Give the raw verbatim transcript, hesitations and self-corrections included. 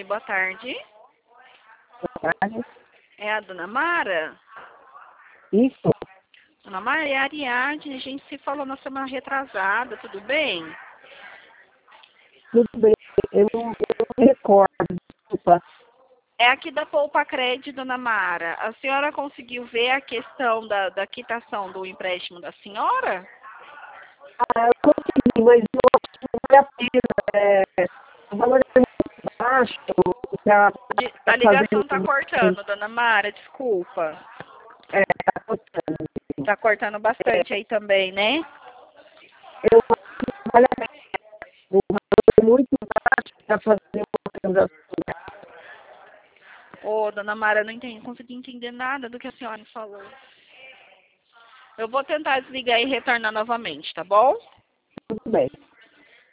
Oi, boa tarde. Boa tarde. É a dona Mara? Isso, Dona Mara, é a Ariadne, a gente se falou na semana retrasada, tudo bem? tudo bem. Eu não, eu não me recordo, desculpa. É aqui da Poupa Cred, dona Mara. A senhora conseguiu ver a questão da, da quitação do empréstimo da senhora? Ah, eu consegui, mas eu acho que não vale a pena. É, o valor é muito baixo para De- a fazer ligação tá isso. cortando, dona Mara, desculpa. É, tá custando, assim. Tá cortando É, bastante aí também, né? eu acho que não vale a pena. O valor é muito baixo para fazer uma transação. Ô, dona Mara, eu não entendi, consegui entender nada do que a senhora falou. Eu vou tentar desligar e retornar novamente, tá bom? Tudo bem.